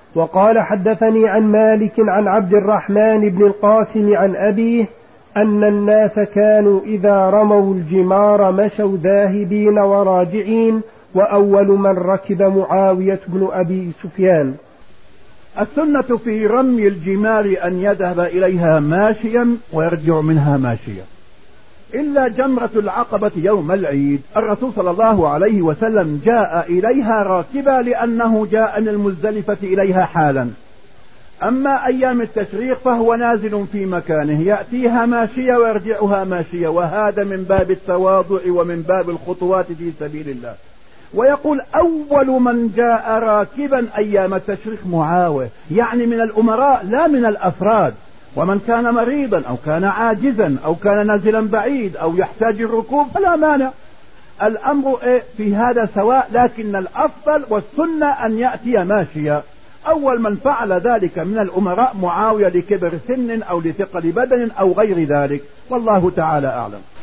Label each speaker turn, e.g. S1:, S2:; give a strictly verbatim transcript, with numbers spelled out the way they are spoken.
S1: وقال حدثني عن مالك عن عبد الرحمن بن القاسم عن أبيه أن الناس كانوا إذا رموا الجمار مشوا ذاهبين وراجعين، وأول من ركب معاوية بن أبي سفيان.
S2: السنة في رمي الجمار أن يذهب إليها ماشيا ويرجع منها ماشيا، إلا جمرة العقبة يوم العيد الرسول صلى الله عليه وسلم جاء إليها راكبا لأنه جاء من المزدلفة إليها حالا. أما أيام التشريق فهو نازل في مكانه يأتيها ماشية ويرجعها ماشية، وهذا من باب التواضع ومن باب الخطوات في سبيل الله. ويقول أول من جاء راكبا أيام التشريق معاوية، يعني من الأمراء لا من الأفراد. ومن كان مريضا أو كان عاجزا أو كان نازلا بعيد أو يحتاج الركوب فلا مانع، الأمر في هذا سواء، لكن الأفضل والسنة أن يأتي ماشيا. أول من فعل ذلك من الأمراء معاوية لكبر سن أو لثقل بدن أو غير ذلك، والله تعالى أعلم.